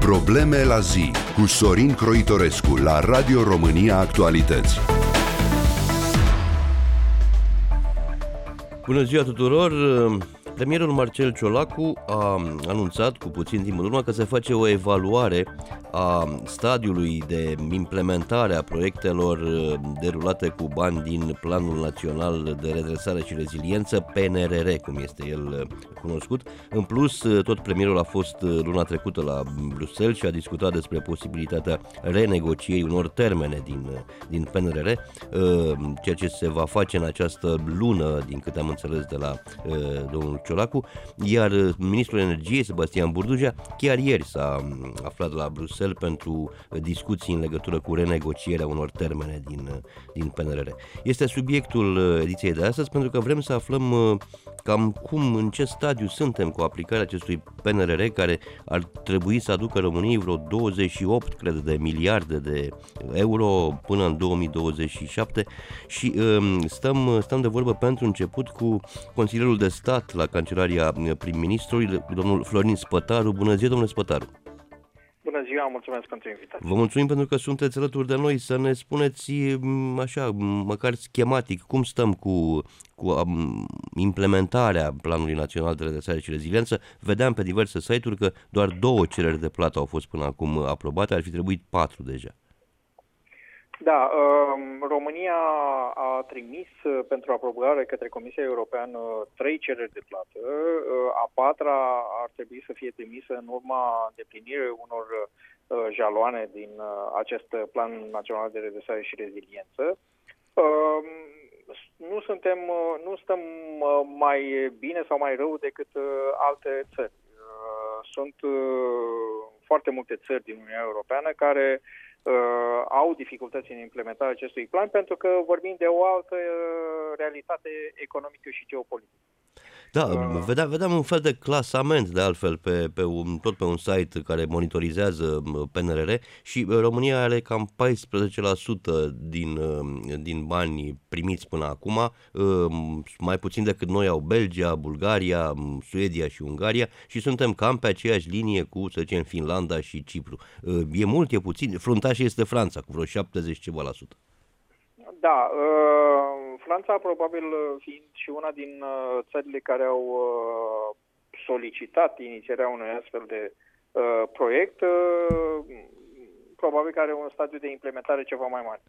Probleme la zi cu Sorin Croitorescu la Radio România Actualități. Bună ziua tuturor! Premierul Marcel Ciolacu a anunțat cu puțin timp în urmă că se face o evaluare a stadiului de implementare a proiectelor derulate cu bani din Planul Național de Redresare și Reziliență, PNRR, cum este el cunoscut. În plus, tot premierul a fost luna trecută la Bruxelles și a discutat despre posibilitatea renegocierii unor termene din PNRR, ceea ce se va face în această lună, din câte am înțeles de la domnul Ciolacu, iar ministrul energiei, Sebastian Burdujea, chiar ieri s-a aflat la Bruxelles pentru discuții în legătură cu renegocierea unor termene din PNRR. Este subiectul ediției de astăzi, pentru că vrem să aflăm cam în ce stadiu suntem cu aplicarea acestui PNRR, care ar trebui să aducă României vreo 28, cred, de miliarde de euro până în 2027 și stăm de vorbă pentru început cu consilierul de stat la Cancelaria Prim-Ministrului, domnul Florin Spătaru. Bună ziua, domnule Spătaru! Bună ziua, mulțumesc pentru invitație. Vă mulțumim pentru că sunteți alături de noi, să ne spuneți așa, măcar schematic, cum stăm cu implementarea Planului Național de Redresare și Reziliență. Vedeam pe diverse site-uri că doar 2 cereri de plată au fost până acum aprobate, ar fi trebuit 4 deja. Da, România a trimis pentru aprobare către Comisia Europeană 3 cereri de plată. A 4-a ar trebui să fie trimisă în urma îndeplinirii unor jaloane din acest Plan Național de Redresare și Reziliență. Nu stăm mai bine sau mai rău decât alte țări. Sunt foarte multe țări din Uniunea Europeană care au dificultăți în implementarea acestui plan, pentru că vorbim de o altă realitate economică și geopolitică. Da, vedeam un fel de clasament, de altfel, tot pe un site care monitorizează PNRR și România are cam 14% din bani primiți până acum, mai puțin decât noi au Belgia, Bulgaria, Suedia și Ungaria și suntem cam pe aceeași linie cu, să zicem, Finlanda și Cipru. E mult, e puțin? Fruntaș este Franța, cu vreo 70 ceva la sută. Da, Franța probabil fiind și una din țările care au solicitat inițierea unui astfel de proiect, probabil că are un stadiu de implementare ceva mai mare.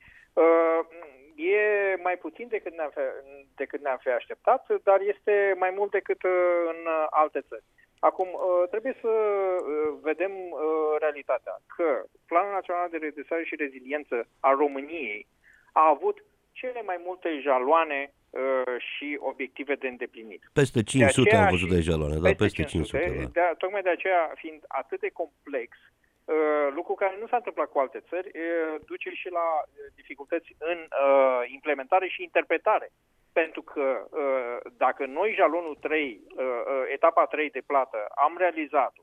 E mai puțin decât ne-am fi așteptat, dar este mai mult decât în alte țări. Acum, trebuie să vedem realitatea, că Planul Național de Redresare și Reziliență al României a avut cele mai multe jaloane și obiective de îndeplinit. Peste 500 am văzut de jaloane, da, peste 500. Da. Tocmai de aceea, fiind atât de complex, lucru care nu s-a întâmplat cu alte țări, duce și la dificultăți în implementare și interpretare. Pentru că dacă noi jalonul 3, etapa 3 de plată, am realizat-o,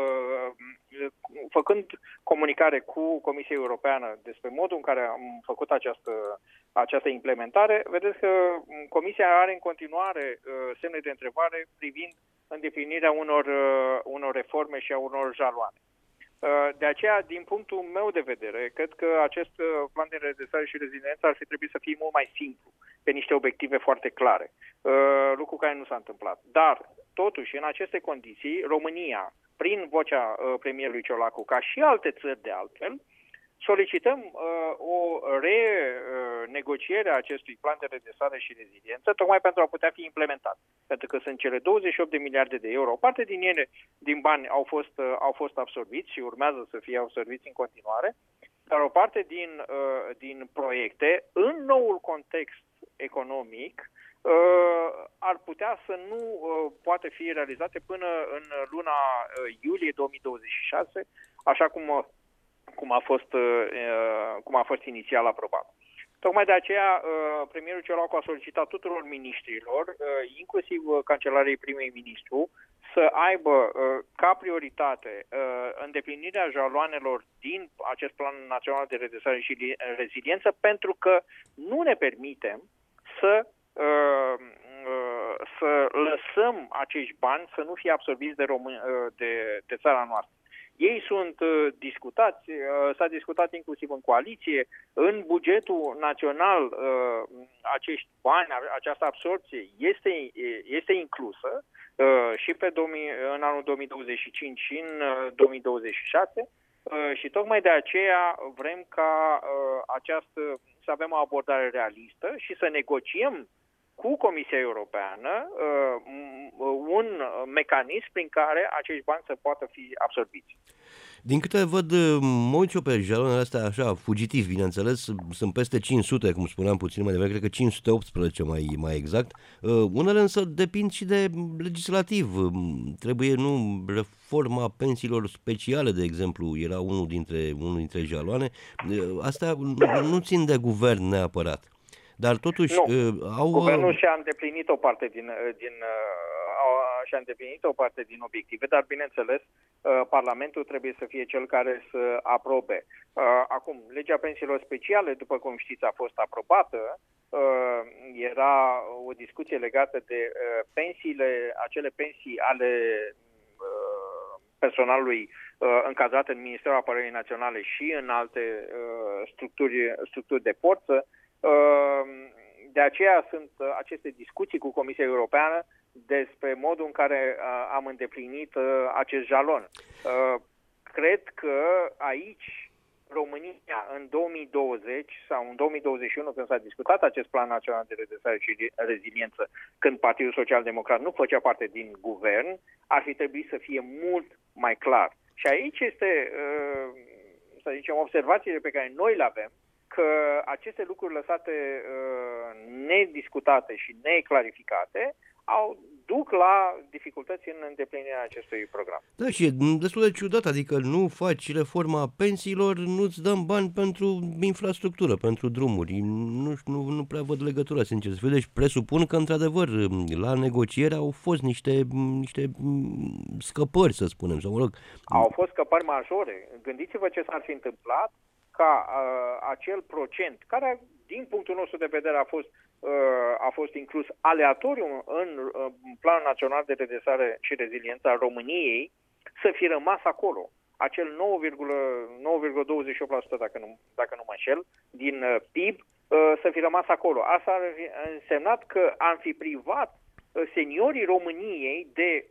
făcând comunicare cu Comisia Europeană despre modul în care am făcut această implementare, vedeți că Comisia are în continuare semne de întrebare privind îndeplinirea unor reforme și a unor jaloane. De aceea, din punctul meu de vedere, cred că acest plan de redresare și reziliență ar fi trebuit să fie mult mai simplu, pe niște obiective foarte clare, lucru care nu s-a întâmplat. Dar, totuși, în aceste condiții, România, prin vocea premierului Ciolacu, ca și alte țări de altfel, solicităm o renegociere a acestui plan de redresare și reziliență, tocmai pentru a putea fi implementat. Pentru că sunt cele 28 de miliarde de euro, o parte din ele, din bani, au fost absorbiți și urmează să fie absorbiți în continuare, dar o parte din proiecte, în noul context economic, ar putea să nu poate fi realizate până în luna iulie 2026, așa cum a fost inițial aprobat. Tocmai de aceea, premierul Ciolacu a solicitat tuturor miniștrilor, inclusiv Cancelariei Primei Ministru, să aibă ca prioritate îndeplinirea jaloanelor din acest Plan Național de Redresare și Reziliență, pentru că nu ne permitem să lăsăm acești bani să nu fie absorbiți de țara noastră. Ei sunt discutați, s-a discutat inclusiv în coaliție, în bugetul național acești bani, această absorpție este inclusă și în anul 2025 și în 2026 și tocmai de aceea vrem ca să avem o abordare realistă și să negociem cu Comisia Europeană un mecanism prin care acești bani să poată fi absorbiți. Din câte văd, mă uit eu pe jalonele astea așa, fugitiv, bineînțeles, sunt peste 500, cum spuneam puțin mai devreme, cred că 518 mai exact. Unele însă depind și de legislativ. Trebuie, reforma pensiilor speciale, de exemplu, era unul dintre jaloane. Astea nu țin de guvern neapărat. Dar totuși Guvernul și-a îndeplinit o parte din obiective, dar bineînțeles Parlamentul trebuie să fie cel care să aprobe. Acum, legea pensiilor speciale, după cum știți, a fost aprobată. Era o discuție legată de acele pensii ale personalului încadrat în Ministerul Apărării Naționale și în alte structuri de forță. De aceea sunt aceste discuții cu Comisia Europeană despre modul în care am îndeplinit acest jalon. Cred că aici România în 2020 sau în 2021, când s-a discutat acest Plan Național de Redresare și Reziliență, când Partidul Social Democrat nu făcea parte din guvern, ar fi trebuit să fie mult mai clar. Și aici este, să zicem, observațiile pe care noi le avem, că aceste lucruri lăsate nediscutate și neclarificate duc la dificultăți în îndeplinirea acestui program. Da, și e destul de ciudat, adică nu faci reforma pensiilor, nu-ți dăm bani pentru infrastructură, pentru drumuri. Nu prea văd legătura, sincer să fiu. Deci presupun că, într-adevăr, la negociere au fost niște scăpări, să spunem, sau mă rog. Au fost scăpări majore. Gândiți-vă ce s-ar fi întâmplat ca acel procent, care din punctul nostru de vedere a fost inclus aleatoriu în Planul Național de Redresare și Reziliență al României, să fi rămas acolo. Acel 9,28%, dacă nu mă înșel, din PIB, să fi rămas acolo. Asta ar fi însemnat că am fi privat seniorii României de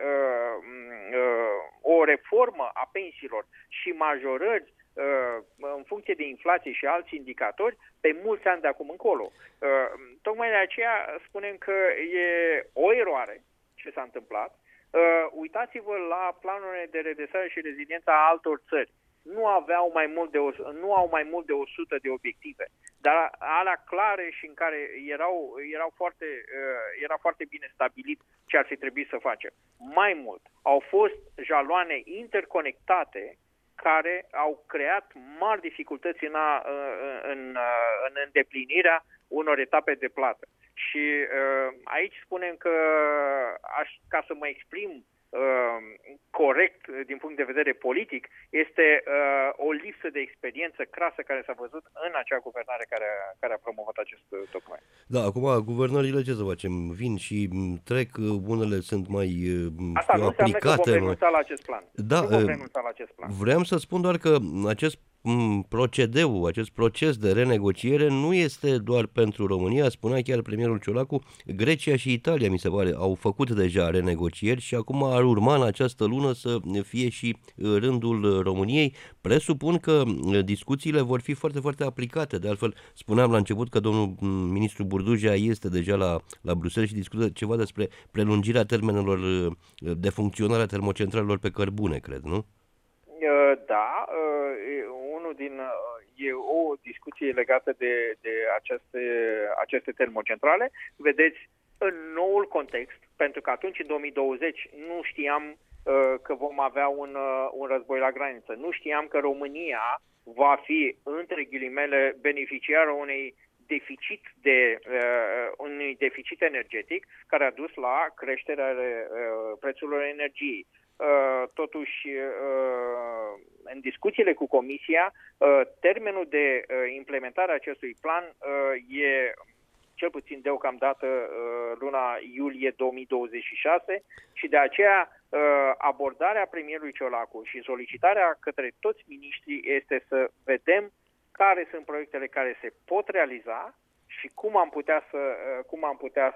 o reformă a pensiilor și majorări în funcție de inflație și alți indicatori pe mulți ani de acum încolo. Tocmai de aceea spunem că e o eroare ce s-a întâmplat. Uitați-vă la planurile de redresare și reziliență a altor țări. Nu au mai mult de 100 de obiective, dar alea clare și în care era foarte bine stabilit ce ar fi trebuit să facem. Mai mult, au fost jaloane interconectate care au creat mari dificultăți în îndeplinirea unor etape de plată. Și aici spunem că, ca să mă exprim corect din punct de vedere politic, este o lipsă de experiență crasă care s-a văzut în acea guvernare care a promovat acest document. Da, acum guvernările ce să facem? Vin și trec, unele sunt mai Asta nu aplicate. Înseamnă că vom renunța la acest plan. Da, nu vom renunța la acest plan. Vreau să spun doar că acest procedeu, acest proces de renegociere nu este doar pentru România, spunea chiar premierul Ciolacu, Grecia și Italia, mi se pare, au făcut deja renegocieri și acum ar urma în această lună să fie și rândul României. Presupun că discuțiile vor fi foarte, foarte aplicate. De altfel, spuneam la început că domnul ministru Burdujea este deja la Bruxelles și discută ceva despre prelungirea termenelor de funcționare a termocentralelor pe cărbune, cred, nu? Da, e o discuție legată de aceste termocentrale. Vedeți, în noul context, pentru că atunci, în 2020, nu știam că vom avea un război la graniță. Nu știam că România va fi, între ghilimele, beneficiarul unui deficit energetic care a dus la creșterea prețurilor energiei. Totuși, în discuțiile cu Comisia, termenul de implementare a acestui plan cel puțin deocamdată luna iulie 2026 și de aceea abordarea premierului Ciolacu și solicitarea către toți miniștrii este să vedem care sunt proiectele care se pot realiza și cum am putea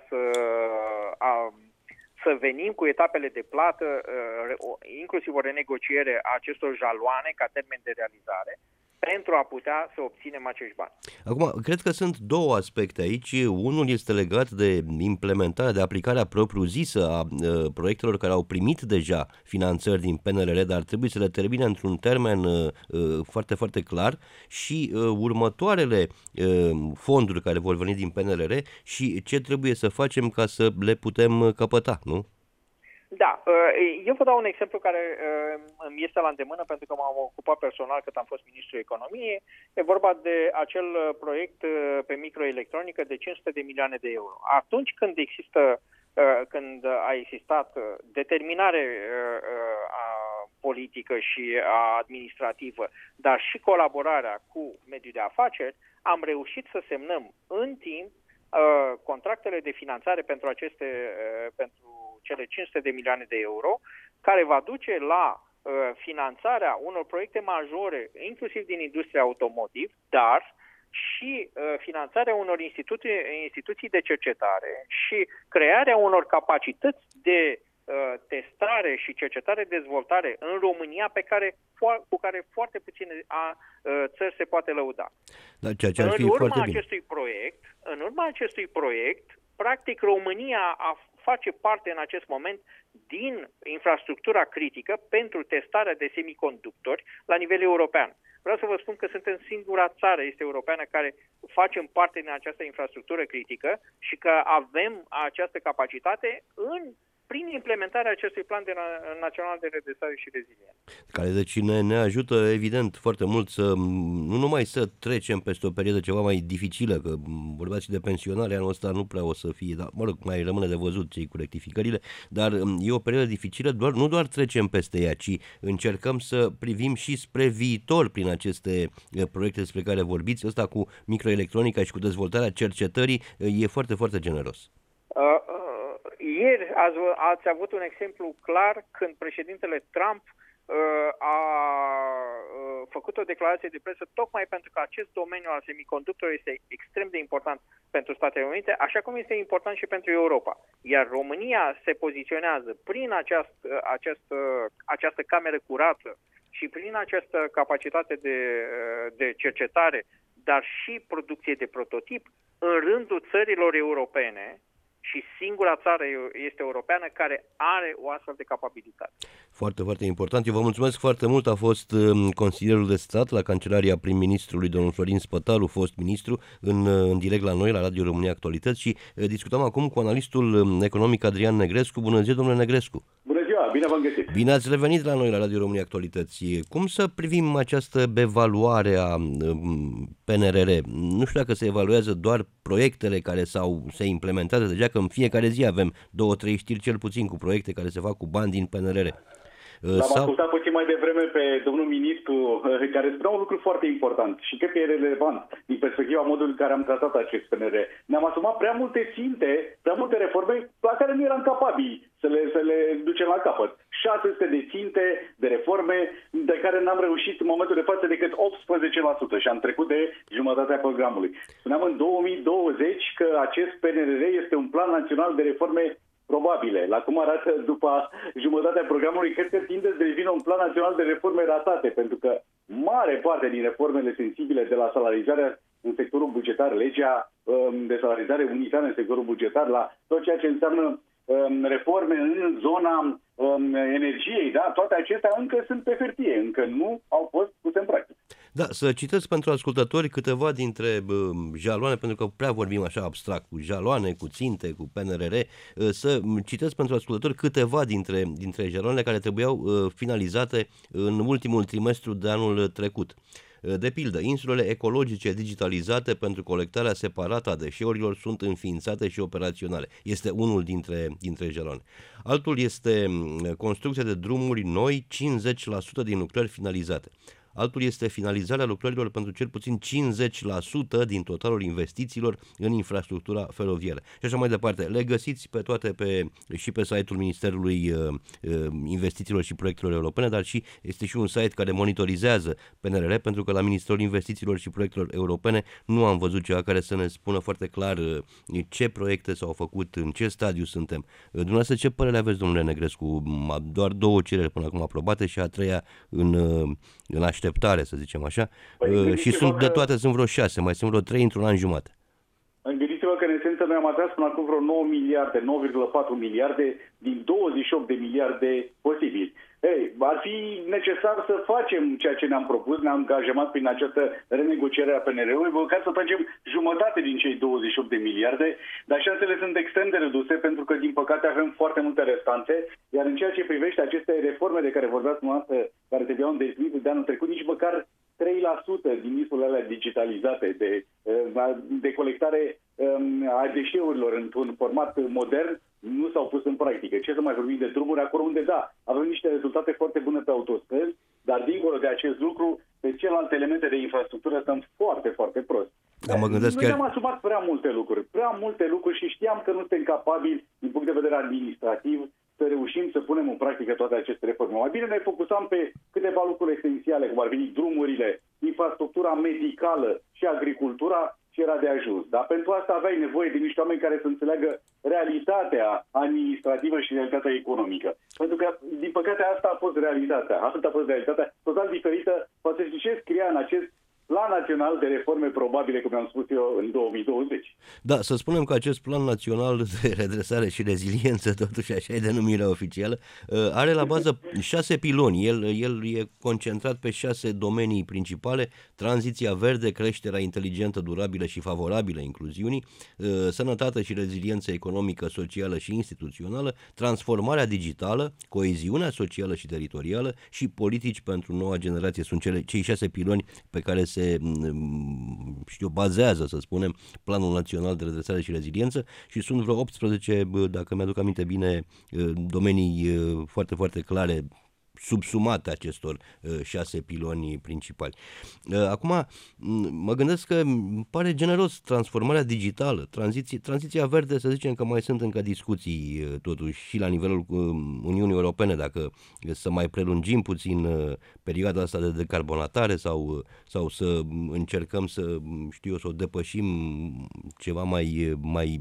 să venim cu etapele de plată, inclusiv o renegociere a acestor jaloane ca termen de realizare, pentru a putea să obținem acești bani. Acum, cred că sunt două aspecte aici. Unul este legat de implementarea, de aplicarea propriu-zisă a proiectelor care au primit deja finanțări din PNRR, dar trebuie să le termine într-un termen foarte, foarte clar, și următoarele fonduri care vor veni din PNRR și ce trebuie să facem ca să le putem căpăta, nu? Da, eu vă dau un exemplu care îmi este la îndemână pentru că m-am ocupat personal cât am fost ministrul economiei. E vorba de acel proiect pe microelectronică de 500 de milioane de euro. Atunci când a existat determinare politică și administrativă, dar și colaborarea cu mediul de afaceri, am reușit să semnăm în timp contractele de finanțare pentru cele 500 de milioane de euro, care va duce la finanțarea unor proiecte majore, inclusiv din industria automotive, dar și finanțarea unor instituții de cercetare și crearea unor capacități de testare și cercetare-dezvoltare în România cu care foarte puține țări se poate lăuda. Da, ceea ce ar fi foarte bine. În urma acestui proiect, practic România face parte în acest moment din infrastructura critică pentru testarea de semiconductori la nivel european. Vreau să vă spun că suntem singura țară europeană care facem parte din această infrastructură critică și că avem această capacitate prin implementarea acestui plan național de redresare și reziliență. Care deci ne ajută evident foarte mult nu numai să trecem peste o perioadă ceva mai dificilă, că vorbeați și de pensionare, anul ăsta nu prea o să fie, dar mă rog, mai rămâne de văzut cei cu rectificările, dar e o perioadă dificilă, nu doar trecem peste ea, ci încercăm să privim și spre viitor prin aceste proiecte despre care vorbiți. Ăsta cu microelectronica și cu dezvoltarea cercetării e foarte, foarte generos. Ieri ați avut un exemplu clar când președintele Trump a făcut o declarație de presă tocmai pentru că acest domeniu al semiconductorilor este extrem de important pentru Statele Unite, așa cum este important și pentru Europa. Iar România se poziționează prin această cameră curată și prin această capacitate de cercetare, dar și producție de prototip, în rândul țărilor europene, și singura țară este europeană care are o astfel de capabilitate. Foarte, foarte important. Eu vă mulțumesc foarte mult. A fost consilierul de stat la Kancelaria prim-ministrului, domnul Florin Spătaru, fost ministru, în direct la noi, la Radio România Actualități, și discutăm acum cu analistul economic Adrian Negrescu. Bună ziua, domnule Negrescu! Bună ziua, bine v-am găsit! Bine ați revenit la noi, la Radio România Actualități. Cum să privim această evaluare a PNRR? Nu știu dacă se evaluează doar proiectele care se implementează deja, că în fiecare zi avem 2-3 știri cel puțin cu proiecte care se fac cu bani din PNRR. L-am ascultat puțin mai devreme pe domnul ministru, care spunea un lucru foarte important și cred că e relevant din perspectiva modului în care am tratat acest PNRR. Ne-am asumat prea multe ținte, prea multe reforme la care nu eram capabili să le ducem la capăt. 600 de ținte, de reforme, de care n-am reușit în momentul de față decât 18% și am trecut de jumătatea programului. Spuneam în 2020 că acest PNRR este un plan național de reforme probabile. La cum arată după jumătatea programului, cred că tinde să devină un plan național de reforme ratate, pentru că mare parte din reformele sensibile, de la salarizarea în sectorul bugetar, legea de salarizare unitară în sectorul bugetar, la tot ceea ce înseamnă reforme în zona energiei, da? Toate acestea încă sunt pe hârtie, încă nu au fost puse în practică. Da, să citesc pentru ascultători câteva dintre jaloane, pentru că prea vorbim așa abstract, cu jaloane, cu ținte, cu PNRR, să citesc pentru ascultători câteva dintre jaloanele care trebuiau finalizate în ultimul trimestru de anul trecut. De pildă, insulele ecologice digitalizate pentru colectarea separată a deșeurilor sunt înființate și operaționale. Este unul dintre jaloane. Altul este construcția de drumuri noi, 50% din lucrări finalizate. altul este finalizarea lucrărilor pentru cel puțin 50% din totalul investițiilor în infrastructura feroviară. Și așa mai departe. Le găsiți pe toate și pe site-ul Ministerului Investițiilor și Proiectelor Europene, dar este și un site care monitorizează PNRR, pentru că la Ministerul Investițiilor și Proiectelor Europene nu am văzut ceva care să ne spună foarte clar ce proiecte s-au făcut, în ce stadiu suntem. Dumneavoastră, ce părere aveți, domnule Negrescu? Doar 2 cereri până acum aprobate și a 3-a în așteptare, să zicem așa. Și de toate sunt vreo 6, mai sunt vreo 3 într-un an jumate. Gândiți-vă că, în esență, noi am atras până acum vreo 9 miliarde, 9,4 miliarde din 28 de miliarde posibili. Ar fi necesar să facem ceea ce ne-am propus, ne-am angajat prin această renegociere a PNR-ului, ca să facem jumătate din cei 28 de miliarde, dar șansele sunt extrem de reduse, pentru că, din păcate, avem foarte multe restanțe, iar în ceea ce privește aceste reforme de care vorbeați dumneavoastră, care trebuiau îndeplinite de anul trecut, nici măcar 3% din misurile alea digitalizate de colectare a deșeurilor într-un format modern nu s-au pus în practică. Ce să mai vorbim de drumuri acolo unde, da, avem niște rezultate foarte bune pe autostrăzi, dar dincolo de acest lucru, pe celelalte elemente de infrastructură stăm foarte, foarte prost. Noi am asumat prea multe lucruri și știam că nu suntem capabili, din punct de vedere administrativ, să reușim să punem în practică toate aceste reforme. Mai bine ne focusam pe câteva lucruri esențiale, cum ar fi drumurile, infrastructura medicală și agricultura, și era de ajuns. Dar pentru asta aveai nevoie de niște oameni care să înțeleagă realitatea administrativă și realitatea economică. Pentru că, din păcate, asta a fost realitatea. Total diferită față de ce scria în acest Plan național de reforme probabile, cum am spus eu, în 2020. Da, să spunem că acest plan național de redresare și reziliență, totuși așa e denumirea oficială, are la bază 6 piloni. El e concentrat pe 6 domenii principale: tranziția verde, creșterea inteligentă, durabilă și favorabilă incluziunii, sănătate și reziliență economică, socială și instituțională, transformarea digitală, coeziunea socială și teritorială și politici pentru noua generație. Sunt cei 6 piloni pe care se bazează, să spunem, Planul Național de Redresare și Reziliență, și sunt vreo 18, dacă mi-aduc aminte bine, domenii foarte, foarte clare subsumate acestor 6 piloni principali. Acum, mă gândesc că îmi pare generos transformarea digitală, tranziția verde, să zicem că mai sunt încă discuții totuși și la nivelul Uniunii Europene, dacă să mai prelungim puțin perioada asta de decarbonatare sau să încercăm să o depășim ceva mai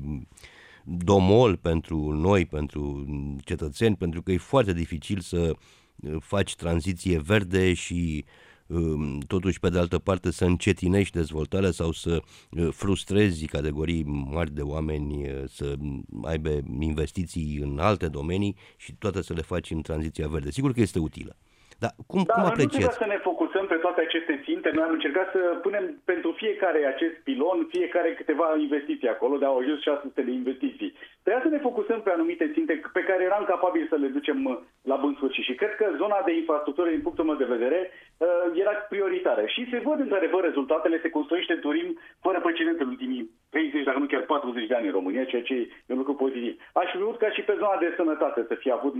domol pentru noi, pentru cetățeni, pentru că e foarte dificil să faci tranziție verde și totuși, pe de altă parte, să încetinești dezvoltarea sau să frustrezi categorii mari de oameni să aibă investiții în alte domenii și toate să le faci în tranziția verde. Sigur că este utilă. Dar cum apreciați? Nu trebuie să ne focusăm pe toate aceste ținte. Noi am încercat să punem pentru fiecare acest pilon, fiecare câteva investiții acolo, dar au ajuns 600 de investiții. Trebuia să ne focusăm pe anumite ținte pe care eram capabili să le ducem la bun sfârșit. Și cred că zona de infrastructură, din punctul meu de vedere, era prioritară. Și se văd într-adevăr rezultatele, se construiește turism fără precedent în ultimii 30, dacă nu chiar 40 de ani în România, ceea ce e un lucru pozitiv. Aș fi vrut ca și pe zona de sănătate să fie avut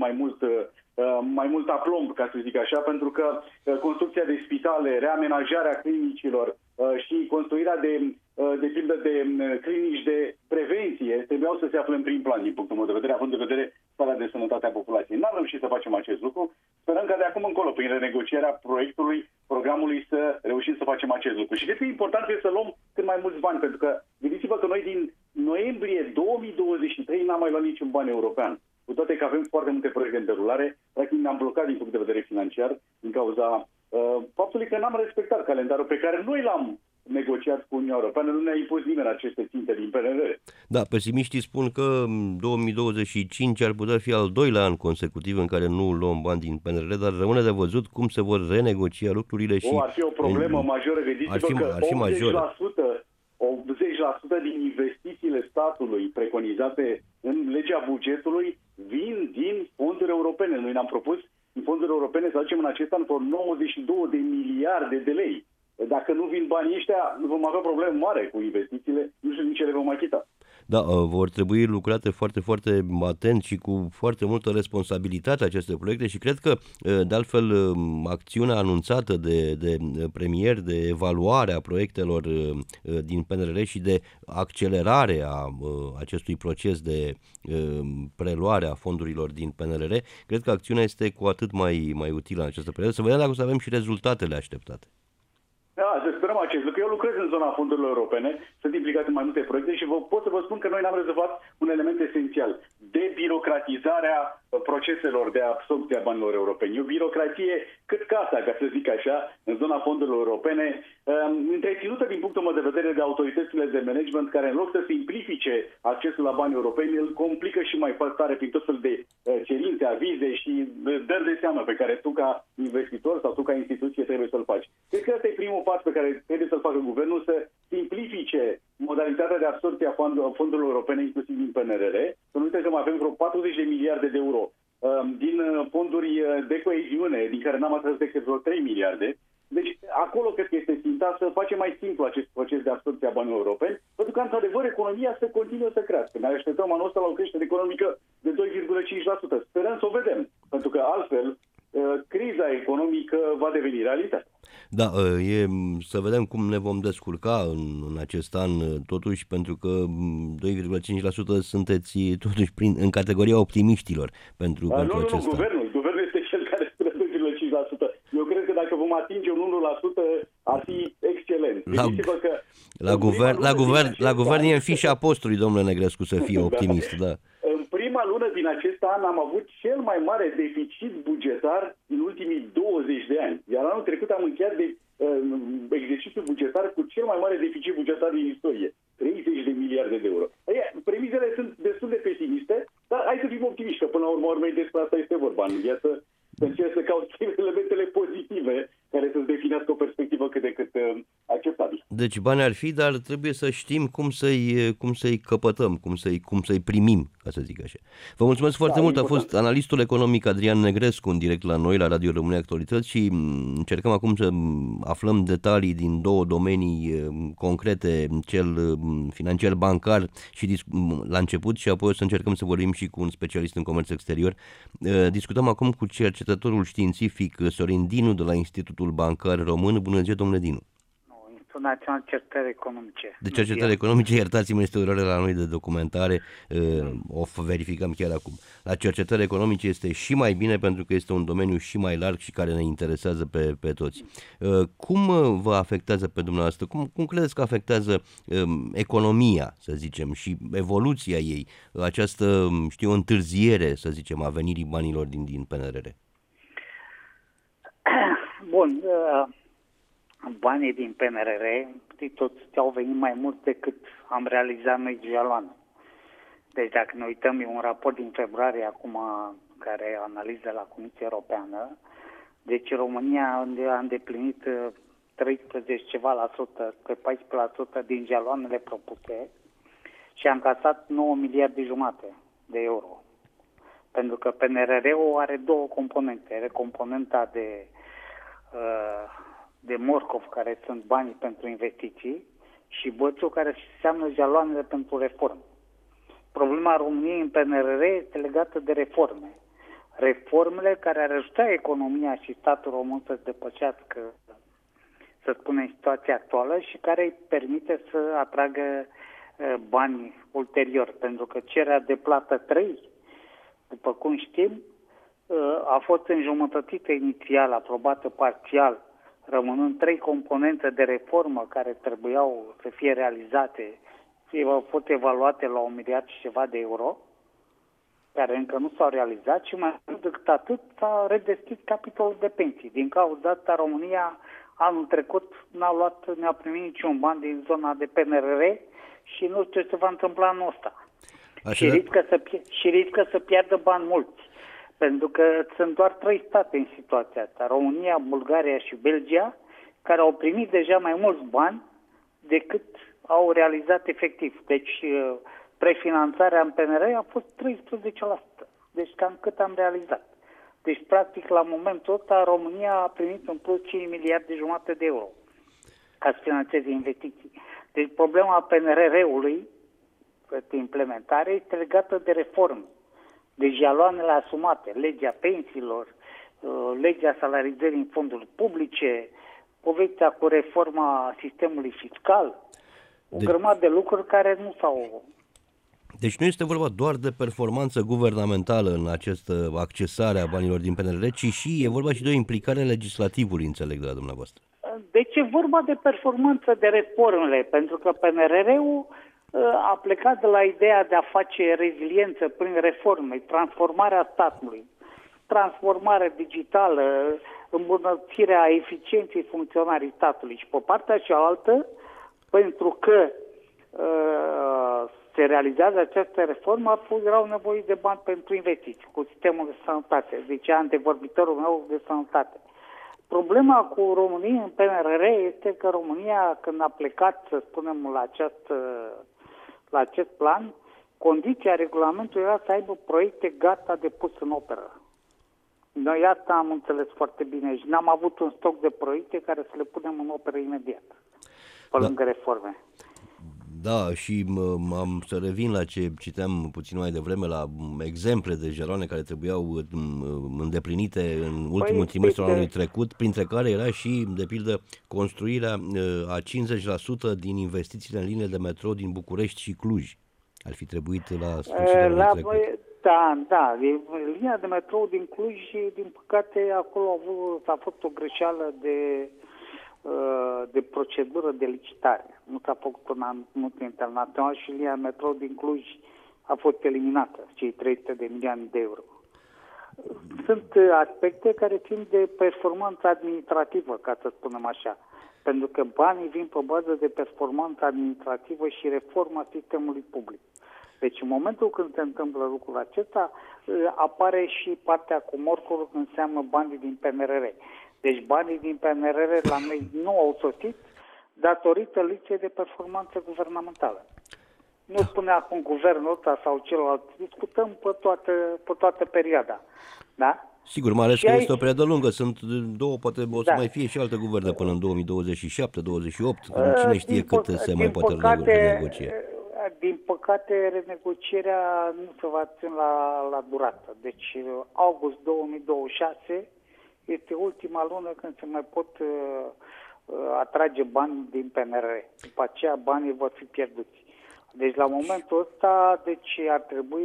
mai mult aplomb, ca să zic așa, pentru că construcția de spitale, reamenajarea clinicilor și construirea de pildă de clinici de prevenție trebuiau să se afle în prim plan, din punctul meu de vedere, având în vedere starea de sănătate a populației. N-am reușit să facem acest lucru. Sperăm ca de acum încolo, prin renegocierea programului, să reușim să facem acest lucru. Și cred că e important să luăm cât mai mulți bani, pentru că gândiți-vă că noi din noiembrie 2023 n-am mai luat niciun bani european. Cu toate că avem foarte multe proiecte în derulare, practic ne-am blocat din punct de vedere financiar din cauza faptului că n-am respectat calendarul pe care noi l-am negociat cu Uniunea Europeană, nu ne-a impus nimeni aceste ținte din PNRR. Da, pesimiștii spun că 2025 ar putea fi al doilea an consecutiv în care nu luăm bani din PNRR, dar rămâne de văzut cum se vor renegocia lucrurile și... ar fi o problemă majoră, gândiți-vă că 80% din investițiile statului preconizate în legea bugetului vin din fonduri europene. Noi ne-am propus în fonduri europene să aducem în acest an vreo 92 de miliarde de lei. Dacă nu vin banii ăștia, vom avea probleme mari cu investițiile, nu știu din ce le vom achita. Da, vor trebui lucrate foarte, foarte atent și cu foarte multă responsabilitate aceste proiecte și cred că, de altfel, acțiunea anunțată de premier de evaluare a proiectelor din PNRR și de accelerare a acestui proces de preluare a fondurilor din PNRR, cred că acțiunea este cu atât mai utilă în această perioadă. Să vedem dacă o să avem și rezultatele așteptate. Da, să sperăm acest lucru. Eu lucrez în zona fondurilor europene, sunt implicat în mai multe proiecte și pot să vă spun că noi n-am rezolvat un element esențial: debirocratizarea proceselor de absorbție a banilor europeni. E o birocratie cât casa, ca să zic așa, în zona fondurilor europene, întreținută din punctul meu de vedere de autoritățile de management, care în loc să simplifice accesul la bani europeni, îl complică și mai tare prin tot fel de cerințe, avize și dări de seamă pe care tu ca investitor sau tu ca instituție trebuie să-l faci. Cred că ăsta e primul pas pe care trebuie să-l facă guvernul, să simplifice modalitatea de absorbție a fondurilor europene, inclusiv din PNRR. Să nu uite că mai avem vreo 40 de miliarde de euro din fonduri de coeziune, din care n-am atras decât vreo 3 miliarde. Deci acolo cred că este ținta să facem mai simplu acest proces de absorbție a banilor europeni, pentru că, într-adevăr, economia să continuă să crească. Ne așteptăm anul ăsta la o creștere economică de 2,5%. Sperăm să o vedem, pentru că altfel criza economică va deveni realitate. Da, să vedem cum ne vom descurca în acest an, totuși, pentru că 2,5% sunteți totuși în categoria optimiștilor pentru acest an. Guvernul este cel care spune 2,5%. Eu cred că dacă vom atinge un 1%, ar fi excelent. La guvern e în fișa postului, domnule Negrescu, să fie optimist, da. În prima lună din acest an am avut cel mai mare deficit bugetar din ultimii 20 de ani. Iar anul trecut am încheiat exercițiul bugetar cu cel mai mare deficit bugetar din istorie. 30 de miliarde de euro. Premizele sunt destul de pesimiste, dar hai să fim optimiști, că până la urmă despre asta este vorba în viață. Să încerc să caut elementele pozitive care să-ți definească o perspectivă cât de cât acceptabilă. Deci bani ar fi, dar trebuie să știm cum să-i căpătăm, cum să-i primim, ca să zic așa. Vă mulțumesc foarte mult. A fost analistul economic Adrian Negrescu în direct la noi, la Radio România Actualități, și încercăm acum să aflăm detalii din două domenii concrete, cel financiar bancar și la început, și apoi o să încercăm să vorbim și cu un specialist în comerț exterior. Discutăm acum cu cercetătorul științific Sorin Dinu de la Institutul Bancar Român. Bună ziua, domnule Dinu! Institutul Național de Cercetări Economice. De cercetări economice, iertați-mă, este o eroare la noi de documentare, o verificăm chiar acum. La cercetări economice este și mai bine, pentru că este un domeniu și mai larg și care ne interesează pe toți. Cum vă afectează pe dumneavoastră, cum credeți că afectează economia, să zicem, și evoluția ei, această, întârziere, să zicem, a venirii banilor din PNRR? Bun, banii din PNRR, toți au venit mai mult decât am realizat noi jaloane. Deci dacă ne uităm, e un raport din februarie acum, care analiză la Comisia Europeană. Deci România a îndeplinit 13 ceva la sută, pe 14% din jaloanele propuse și a încasat 9 miliarde jumate de euro. Pentru că PNRR-ul are două componente. Are componenta de morcov, care sunt banii pentru investiții, și bățul, care înseamnă jaloanele pentru reforme. Problema României în PNRR este legată de reforme. Reformele care ar ajuta economia și statul român să se depășească, să spunem, situația actuală, și care îi permite să atragă bani ulterior. Pentru că cererea de plată 3, după cum știm, a fost înjumătățită inițial, aprobată parțial, rămânând 3 componente de reformă care trebuiau să fie realizate, au fost evaluate la 1 miliard și ceva de euro, care încă nu s-au realizat, și mai mult decât atât s-a redeschis capitolul de pensii. Din cauza asta, România anul trecut n-a primit niciun ban din zona de PNRR și nu știu ce se va întâmpla anul ăsta. Și riscă să piardă bani mulți. Pentru că sunt doar 3 state în situația asta, România, Bulgaria și Belgia, care au primit deja mai mulți bani decât au realizat efectiv. Deci prefinanțarea în PNR a fost 13%, deci cam cât am realizat. Deci practic la momentul ăsta România a primit în plus 5 miliarde jumate de euro ca să finanțeze investiții. Deci problema PNRR-ului de implementare este legată de reforme, de jaloanele asumate, legea pensiilor, legea salarizării în fonduri publice, povestea cu reforma sistemului fiscal, o grămadă de lucruri care nu s-au... Deci nu este vorba doar de performanță guvernamentală în această accesare a banilor din PNRR, ci și e vorba și de o implicare legislativului, înțeleg de la dumneavoastră. Deci e vorba de performanță de reformele, pentru că PNRR-ul a plecat de la ideea de a face reziliență prin reforme, transformarea statului, transformare digitală, îmbunătățirea eficienței funcționării statului. Și pe partea cealaltă, pentru că se realizează această reformă, erau nevoie de bani pentru investiții, cu sistemul de sănătate. Deci antevorbitorul meu de sănătate. Problema cu România în PNRR este că România, când a plecat, să spunem, la acest plan, condiția regulamentului era să aibă proiecte gata de pus în operă. Noi asta am înțeles foarte bine și n-am avut un stoc de proiecte care să le punem în operă imediat, pe lângă reforme. Da, și am să revin la ce citeam puțin mai devreme, la exemple de jaloane care trebuiau îndeplinite în ultimul trimestru al anului trecut, printre care era și, de pildă, construirea a 50% din investițiile în linie de metrou din București și Cluj. Ar fi trebuit la sfârșitul anului trecut. Da, linia de metrou din Cluj, din păcate, acolo a fost o greșeală de procedură de licitare. Nu s-a făcut un anunț internațional și linia metrou din Cluj a fost eliminată, cei 300 de milioane de euro. Sunt aspecte care țin de performanță administrativă, ca să spunem așa, pentru că banii vin pe bază de performanță administrativă și reforma sistemului public. Deci în momentul când se întâmplă lucrul acesta, apare și partea cu morcul, înseamnă banii din PNRR. Deci banii din PNRR la noi nu au sosit datorită lipsei de performanță guvernamentală. Nu spune acum guvernul ăsta sau celălalt, discutăm pe toată perioada. Da? Sigur, mai ales că este o perioadă lungă, sunt două, poate o să mai fie și alte guverne până în 2027, 2028, cine știe cât se mai poate renegocia. Din păcate, renegocierea nu se va ține la durată. Deci august 2026 este ultima lună când se mai pot atrage bani din PNRR. După aceea banii vor fi pierduți. Deci la momentul ăsta ar trebui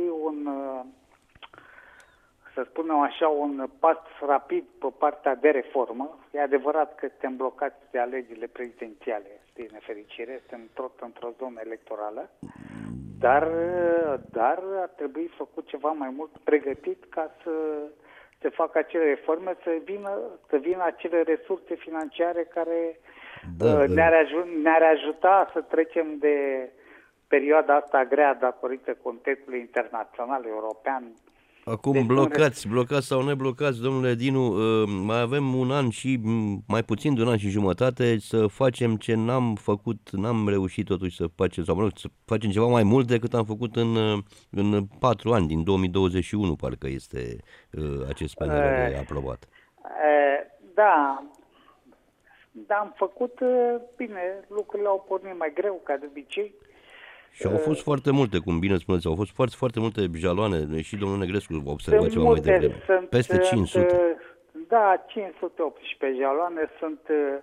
să spunem așa, un pas rapid pe partea de reformă. E adevărat că suntem blocați de alegerile prezidențiale, din nefericire, suntem tot într-o zonă electorală, dar ar trebui făcut ceva mai mult pregătit ca să se facă acele reforme, să vină acele resurse financiare care ne-ar ajuta să trecem de perioada asta grea datorită contextului internațional, european. Acum deci blocați sau neblocați, domnule Dinu, mai avem un an și mai puțin de un an și jumătate să facem ce n-am reușit totuși să facem, sau să facem ceva mai mult decât am făcut în 4 ani, din 2021 parcă este acest PNRR aprobat. Da, am făcut bine, lucrurile au pornit mai greu ca de obicei. Și au fost foarte multe, cum bine spuneți, au fost foarte multe jaloane, și domnul Negrescu observa ceva mai devreme. Peste 500. Da, 518 jaloane, sunt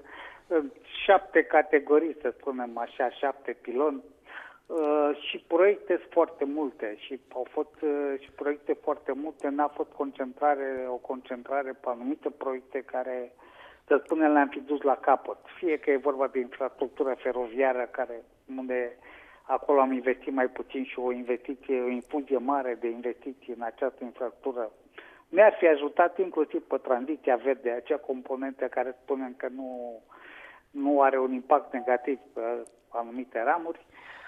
7 categorii, să spunem așa, 7 piloni, și proiecte sunt foarte multe și au fost și proiecte foarte multe, n-a fost o concentrare pe anumite proiecte care, să spunem, le-am fi dus la capăt. Fie că e vorba de infrastructură feroviară, unde acolo am investit mai puțin și o infuzie mare de investiții în această infrastructură ne-ar fi ajutat inclusiv pe tranziția verde, acea componentă care spunem că nu are un impact negativ pe anumite ramuri.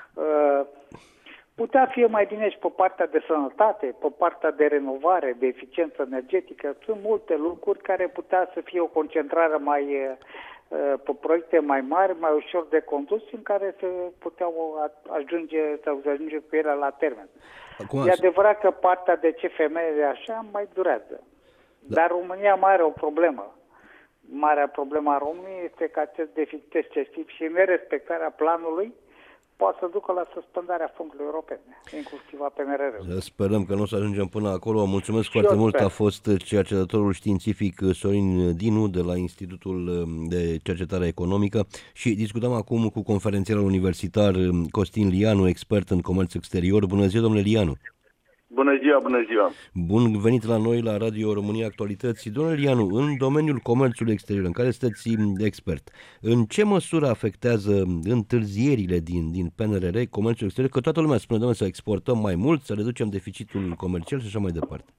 Putea fi mai bine și pe partea de sănătate, pe partea de renovare, de eficiență energetică. Sunt multe lucruri care putea să fie o concentrare pe proiecte mai mari, mai ușor de condus, în care se puteau ajunge cu ele la termen. Acum, e adevărat că partea de CFM așa mai durează. Da. Dar România mai are o problemă. Marea problemă a României este că acest deficit excesiv și nerespectarea planului poate să ducă la suspendarea fondurilor europene, inclusiv a PNRR-ului. Sperăm că nu o să ajungem până acolo. Mulțumesc foarte mult. A fost cercetătorul științific Sorin Dinu de la Institutul de Cercetare Economică și discutăm acum cu conferențiarul universitar Costin Lianu, expert în comerț exterior. Bună ziua, domnule Lianu! Bună ziua! Bun venit la noi, la Radio România Actualități. Domnule Lianu, în domeniul comerțului exterior, în care sunteți expert, în ce măsură afectează întârzierile din PNRR comerțul exterior? Că toată lumea spune, domnule, să exportăm mai mult, să reducem deficitul comercial și așa mai departe.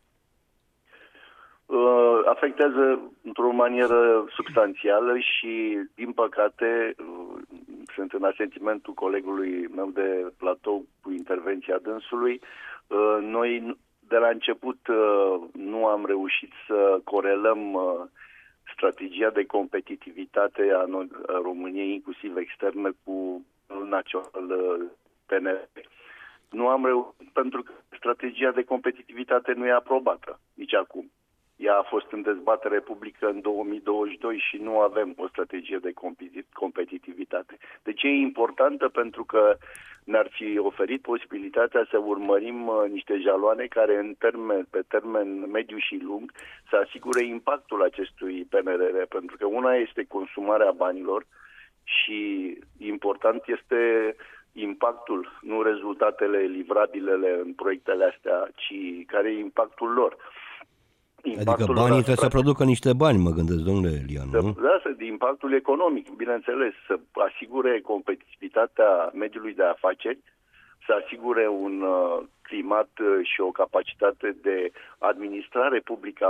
Afectează într-o manieră substanțială și, din păcate, sunt în asentimentul colegului meu de platou cu intervenția dânsului. Noi, de la început, nu am reușit să corelăm strategia de competitivitate a României, inclusiv externă, cu național PNR. Nu am reușit pentru că strategia de competitivitate nu e aprobată nici acum. Ea a fost în dezbatere publică în 2022 și nu avem o strategie de competitivitate. Deci e importantă pentru că ne-ar fi oferit posibilitatea să urmărim niște jaloane care pe termen mediu și lung să asigure impactul acestui PNRR, pentru că una este consumarea banilor și important este impactul, nu rezultatele, livrabilele în proiectele astea, ci care e impactul lor. Adică banii trebuie să producă niște bani, mă gândesc, domnule Lianu, nu? Da, impactul economic, bineînțeles, să asigure competitivitatea mediului de afaceri, să asigure un climat și o capacitate de administrare publică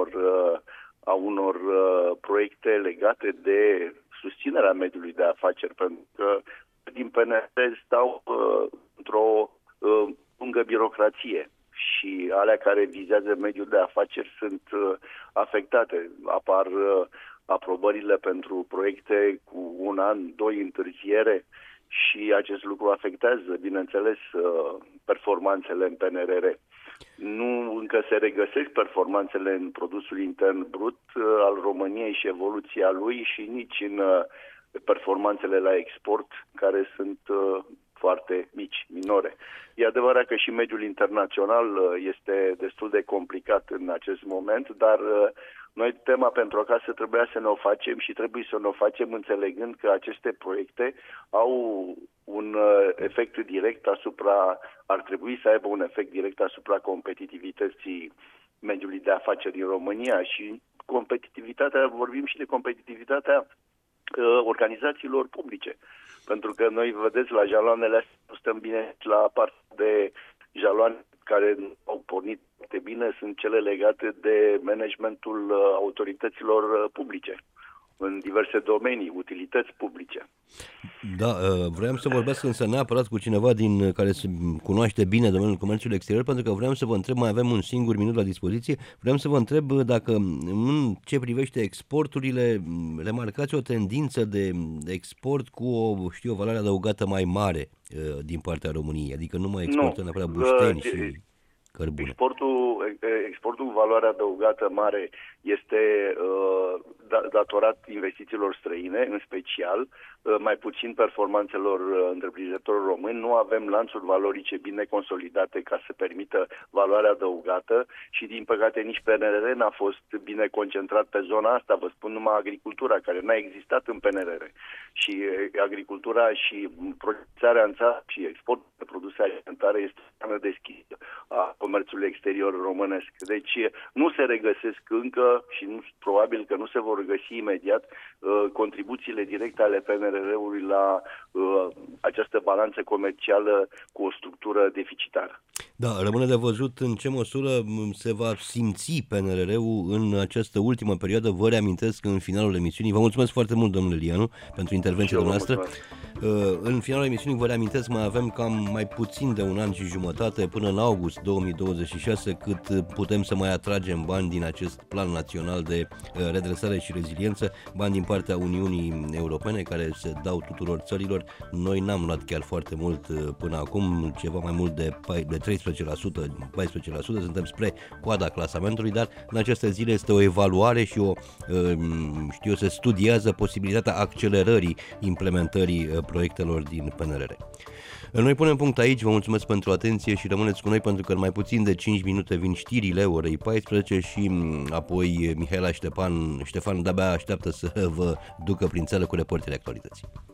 a unor proiecte legate de susținerea mediului de afaceri, pentru că din PNR stau într-o lungă birocrație. Și alea care vizează mediul de afaceri sunt afectate. Apar aprobările pentru proiecte cu 1 an, 2 întârziere și acest lucru afectează, bineînțeles, performanțele în PNRR. Nu încă se regăsesc performanțele în produsul intern brut al României și evoluția lui și nici în performanțele la export, care sunt foarte mici, minore. E adevărat că și mediul internațional este destul de complicat în acest moment, dar noi tema pentru acasă trebuia să ne o facem și trebuie să ne o facem înțelegând că aceste proiecte au un efect direct ar trebui să aibă un efect direct asupra competitivității mediului de afaceri din România și competitivitatea, vorbim și de competitivitatea organizațiilor publice. Pentru că noi, vedeți, la jaloanele astea nu stăm bine, la partea de jaloane care au pornit foarte bine sunt cele legate de managementul autorităților publice în diverse domenii, utilități publice. Da, vreau să vorbesc însă neapărat cu cineva care se cunoaște bine domeniul comerțului exterior, pentru că vreau să vă întreb, mai avem un singur minut la dispoziție, vreau să vă întreb dacă în ce privește exporturile, remarcați o tendință de export cu o valoare adăugată mai mare din partea României, adică nu mai exportă neapărat bușteni și cărbune. Exportul cu valoare adăugată mare este datorat investițiilor străine, în special, mai puțin performanțelor întreprinzătorilor români. Nu avem lanțuri valorice bine consolidate ca să permită valoarea adăugată și, din păcate, nici PNRR n-a fost bine concentrat pe zona asta. Vă spun numai agricultura, care n-a existat în PNRR. Și agricultura și procesarea în țară și exportul de produse alimentare este o deschisă a comerțului exterior românesc. Deci nu se regăsesc încă și probabil că nu se vor găsi imediat contribuțiile directe ale PNRR-ului la această balanță comercială cu o structură deficitară. Da, rămâne de văzut în ce măsură se va simți PNRR-ul în această ultimă perioadă. Vă reamintesc în finalul emisiunii. Vă mulțumesc foarte mult, domnule Lianu, pentru intervenția noastră. În finalul emisiunii vă reamintesc, mai avem cam mai puțin de un an și jumătate până în august 2026 cât putem să mai atragem bani din acest plan național de redresare și reziliență, bani din partea Uniunii Europene care se dau tuturor țărilor. Noi n-am luat chiar foarte mult până acum, ceva mai mult de 13%, suntem spre coada clasamentului, dar în aceste zile este o evaluare și se studiază posibilitatea accelerării implementării proiectelor din PNRR. Noi punem punct aici, vă mulțumesc pentru atenție și rămâneți cu noi pentru că în mai puțin de 5 minute vin știrile orei 14 și apoi Mihaela Ștefan de-abia așteaptă să vă ducă prin țară cu reportele actualității.